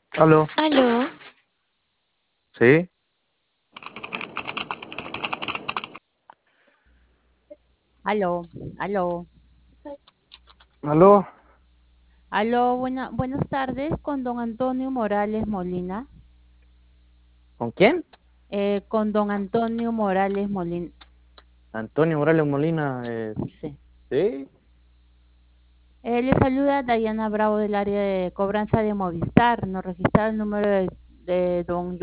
Aló, Aló, sí, aló, aló, aló, aló, buenas tardes con don Antonio Morales Molina. ¿con quién? Con don Antonio Morales Molina. Antonio Morales Molina, Sí. sí, Le saluda Dayana Bravo del área de cobranza de Movistar. Nos registra el número de don